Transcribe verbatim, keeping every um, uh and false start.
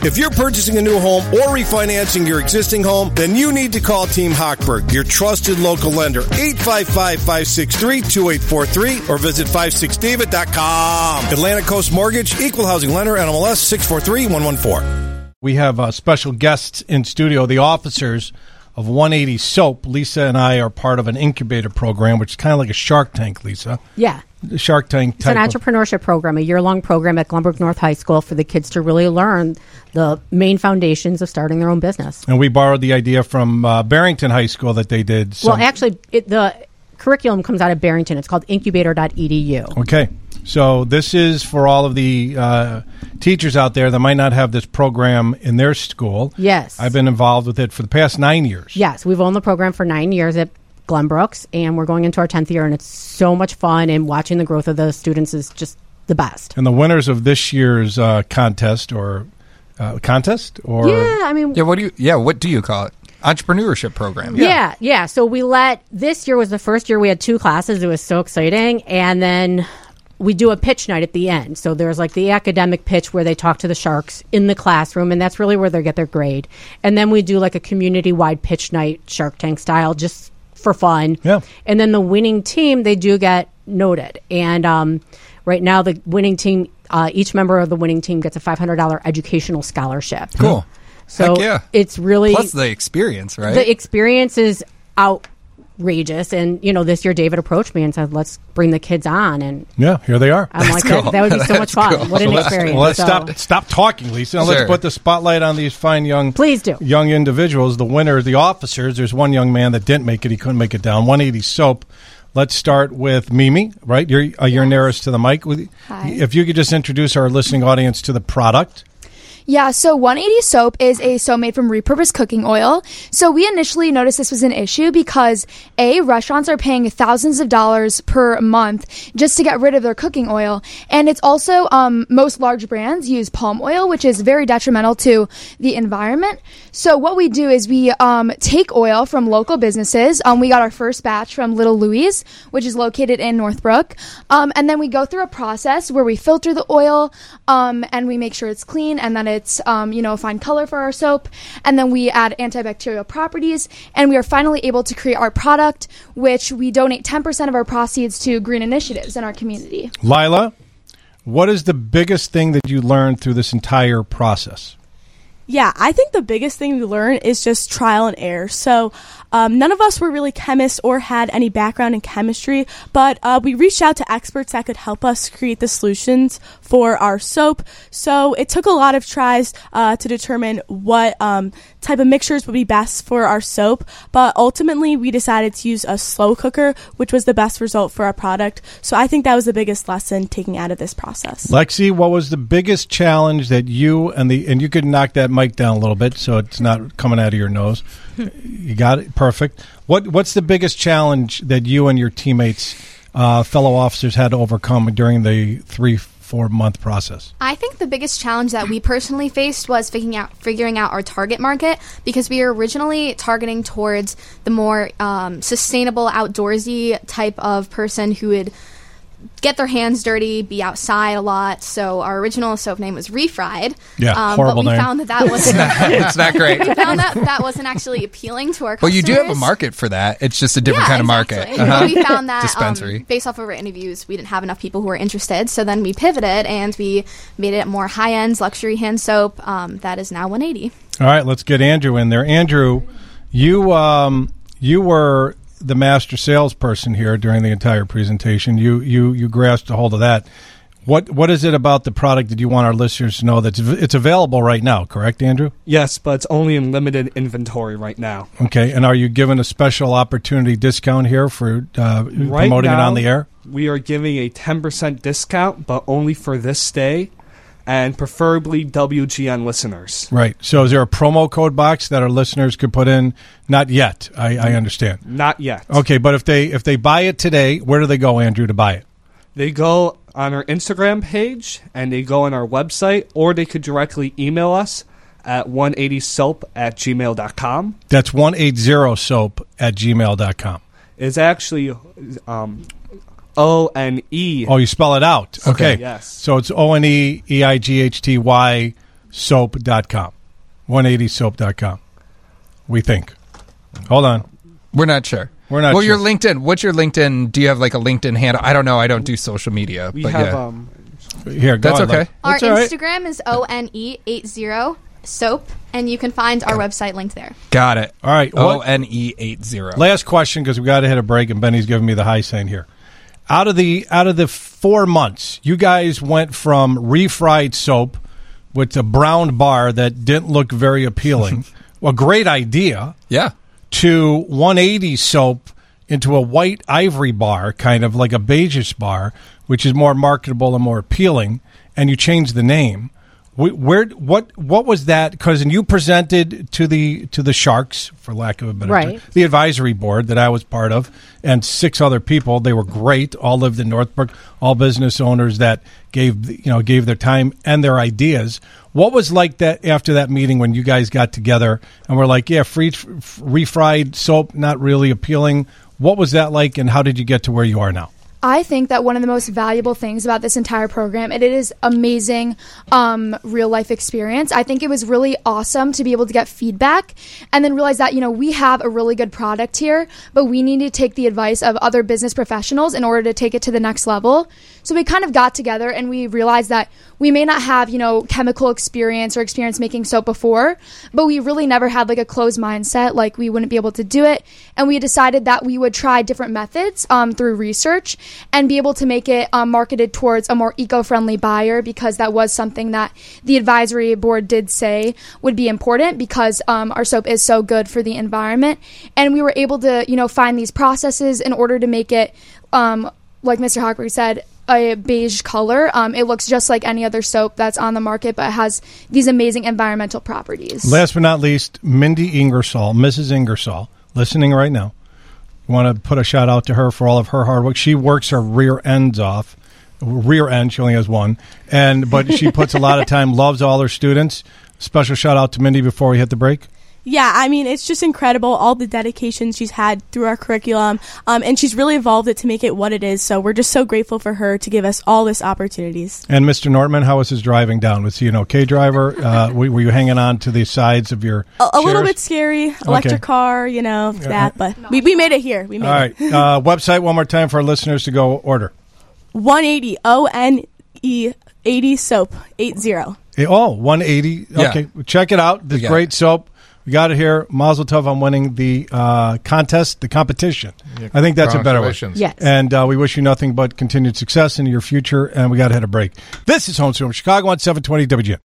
If you're purchasing a new home or refinancing your existing home, then you need to call Team Hochberg, your trusted local lender. eight five five, five six three, two eight four three or visit five six david dot com. Atlantic Coast Mortgage, Equal Housing Lender, N M L S six four three one one four. We have uh, special guests in studio, the officers of one eighty Soap. Lisa and I are part of an incubator program, which is kind of like a Shark Tank, Lisa. Yeah. The Shark Tank It's an type entrepreneurship program, a year-long program at Glenbrook North High School for the kids to really learn the main foundations of starting their own business. And we borrowed the idea from uh, Barrington High School that they did. Some- well, actually, it, the curriculum comes out of Barrington. It's called incubator dot e d u. Okay. So this is for all of the uh, teachers out there that might not have this program in their school. Yes. I've been involved with it for the past nine years. Yes, we've owned the program for nine years at Glenbrooks, and we're going into our tenth year, and it's so much fun, and watching the growth of the students is just the best. And the winners of this year's uh, contest or uh, contest? or Yeah, I mean... Yeah, what do you, yeah, what do you call it? Entrepreneurship program. Yeah. yeah, yeah. So we let... This year was the first year we had two classes. It was so exciting. And then we do a pitch night at the end. So there's like the academic pitch where they talk to the Sharks in the classroom, and that's really where they get their grade. And then we do like a community-wide pitch night, Shark Tank style, just for fun. Yeah. And then the winning team, they do get noted. And um, right now, the winning team, uh, each member of the winning team gets a five hundred dollars educational scholarship. Cool. So Heck yeah. it's really... Plus the experience, right? The experience is outrageous. And, you know, this year David approached me and said, let's bring the kids on. And yeah, here they are. I'm That's like, cool. that, that would be so much fun. Cool. What an So let's, experience. well, let's So- stop stop talking, Lisa. And Sure. let's put the spotlight on these fine young Please do. young individuals. The winners, the officers. There's one young man that didn't make it. He couldn't make it down. one eighty Soap. Let's start with Mimi, right? You're, uh, you're nearest to the mic. Hi. If you could just introduce our listening audience to the product. Yeah, so one eighty Soap is a soap made from repurposed cooking oil. So we initially noticed this was an issue because, A, restaurants are paying thousands of dollars per month just to get rid of their cooking oil. And it's also, um, most large brands use palm oil, which is very detrimental to the environment. So what we do is we um, take oil from local businesses. Um, we got our first batch from Little Louie's, which is located in Northbrook. Um, and then we go through a process where we filter the oil um, and we make sure it's clean and that it's It's, um, you know, a fine color for our soap. And then we add antibacterial properties. And we are finally able to create our product, which we donate ten percent of our proceeds to green initiatives in our community. Lila, what is the biggest thing that you learned through this entire process? Yeah, I think the biggest thing we learned is just trial and error. So um, none of us were really chemists or had any background in chemistry, but uh, we reached out to experts that could help us create the solutions for our soap. So it took a lot of tries uh, to determine what um, type of mixtures would be best for our soap, but ultimately we decided to use a slow cooker, which was the best result for our product. So I think that was the biggest lesson taking out of this process. Lexi, what was the biggest challenge that you and the and you could knock that mic down a little bit so it's not coming out of your nose. You got it? Perfect. What What's the biggest challenge that you and your teammates, uh, fellow officers, had to overcome during the three, four month process? I think the biggest challenge that we personally faced was figuring out figuring out our target market, because we were originally targeting towards the more um, sustainable, outdoorsy type of person who would get their hands dirty, be outside a lot. So our original soap name was Refried. Yeah, um, horrible but we name. found that that wasn't It's not great. we found that that wasn't actually appealing to our Well, customers. you do have a market for that. It's just a different Yeah, kind of market. exactly. Uh-huh. But we found that Dispensary. um, based off of our interviews, we didn't have enough people who were interested. So then we pivoted and we made it more high-end luxury hand soap um, that is now one eighty. All right, let's get Andrew in there. Andrew, you um, you were the master salesperson here during the entire presentation. You you you grasped a hold of that. What what is it about the product that you want our listeners to know that's it's available right now? Correct, Andrew? Yes, but it's only in limited inventory right now. Okay, and are you given a special opportunity discount here for uh, Right promoting it now, on the air? We are giving a ten percent discount, but only for this stay, and preferably W G N listeners. Right. So is there a promo code box that our listeners could put in? Not yet. I, I understand. Not yet. Okay, but if they if they buy it today, where do they go, Andrew, to buy it? They go on our Instagram page, and they go on our website, or they could directly email us at one eighty soap at gmail dot com. That's one eighty soap at gmail dot com. It's actually um, O N E. Oh, you spell it out. Okay. Yes. So it's O N E E I G H T Y soap dot com. one eighty soap dot com. We think. Hold on. We're not sure. We're not well, sure. your LinkedIn. What's your LinkedIn? Do you have like a LinkedIn handle? I don't know. I don't do social media. We but have yeah. um, Here, go That's on, okay. Lev. Our That's all right. Instagram is O N E eighty soap, and you can find our website linked there. Got it. All right. O What- N E eighty. Last question, because we got to hit a break, and Benny's giving me the high sign here. Out of the out of the four months, you guys went from refried soap with a brown bar that didn't look very appealing, a great idea, Yeah. to one eighty soap into a white ivory bar, kind of like a beigeish bar, which is more marketable and more appealing, and you changed the name. Wh- Where, what, what was that? Because you presented to the to the Sharks, for lack of a better term, Right. the advisory board that I was part of, and six other people. They were great. All lived in Northbrook. All business owners that gave you know gave their time and their ideas. What was like that after that meeting when you guys got together and were like, yeah, free, f- refried soap, not really appealing. What was that like, and how did you get to where you are now? I think that one of the most valuable things about this entire program, and it is amazing um, real life experience. I think it was really awesome to be able to get feedback and then realize that, you know, we have a really good product here, but we need to take the advice of other business professionals in order to take it to the next level. So we kind of got together and we realized that we may not have, you know, chemical experience or experience making soap before, but we really never had like a closed mindset, like we wouldn't be able to do it. And we decided that we would try different methods um, through research and be able to make it um, marketed towards a more eco-friendly buyer, because that was something that the advisory board did say would be important, because um, our soap is so good for the environment. And we were able to, you know, find these processes in order to make it, um, like Mister Hochberg said, a beige color. Um, it looks just like any other soap that's on the market, but it has these amazing environmental properties. Last but not least, Mindy Ingersoll, Missus Ingersoll, listening right now. You want to put a shout out to her for all of her hard work. She works her rear ends off. Rear end, she only has one. and But she puts a lot of time, loves all her students. Special shout out to Mindy before we hit the break. Yeah, I mean, it's just incredible, all the dedication she's had through our curriculum, um, and she's really evolved it to make it what it is, so we're just so grateful for her to give us all this opportunities. And Mister Nortman, how was his driving down? Was he an okay driver? Uh, were were you hanging on to the sides of your A, a little chairs? bit scary, electric Okay. car, you know, that, but we, we made it here. We made All right. it. Uh, website one more time for our listeners to go order. one eighty, O N E eighty soap, eight zero. Eh, Oh, one eighty. Yeah. Okay. Check it out. This We got great it. soap. We got it here. Mazel tov on winning the uh, contest, the competition. I think that's a better way. Congratulations. Yes. And uh, we wish you nothing but continued success in your future. And we got to hit a break. This is Home Swim Chicago on seven twenty W G N.